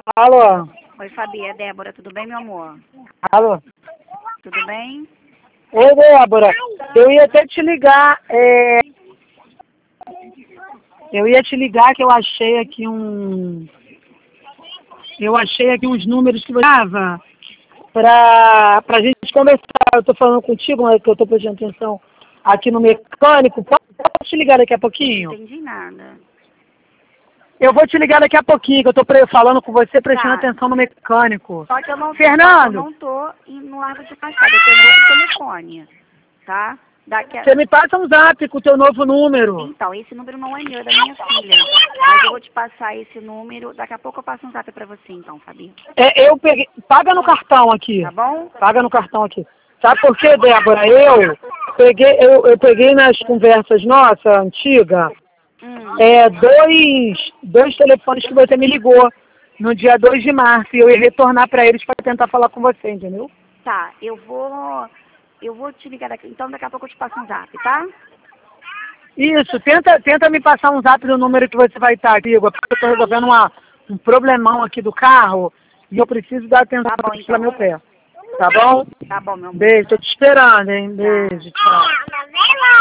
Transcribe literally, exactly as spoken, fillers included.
Alô? Oi, Fabi, é Débora, tudo bem, meu amor? Alô? Tudo bem? Oi, Débora. Eu ia até te ligar, é... Eu ia te ligar que eu achei aqui um... Eu achei aqui uns números que você dava pra, pra gente conversar. Eu tô falando contigo, mas que eu tô prestando atenção aqui no mecânico. Posso te ligar daqui a pouquinho? Não entendi nada. Eu vou te ligar daqui a pouquinho, que eu tô pre- falando com você, prestando Tá. atenção no mecânico. Só que eu não, Fernando, eu não tô em- no Largo de Passada, eu tô em outro telefone, tá? Daqui a... você me passa um zap com o teu novo número. Então, esse número não é meu, é da minha filha. Mas eu vou te passar esse número, daqui a pouco eu passo um zap pra você, então, Fabi. É, eu peguei... Paga no cartão aqui. Tá bom? Paga no cartão aqui. Sabe por quê, Débora? Eu peguei, eu, eu peguei nas conversas nossas, antigas, Hum. é, dois, dois telefones que você me ligou no dia dois de março e eu ia retornar para eles para tentar falar com você, entendeu? Tá, eu vou... Eu vou te ligar daqui, então daqui a pouco eu te passo um zap, tá? Isso, tenta, tenta me passar um zap do número que você vai estar aqui, porque eu estou resolvendo uma, um problemão aqui do carro e eu preciso dar atenção Tá bom, para então. meu pé. Tá bom? Tá bom, meu amor. Beijo, tô te esperando, hein? Beijo, tchau.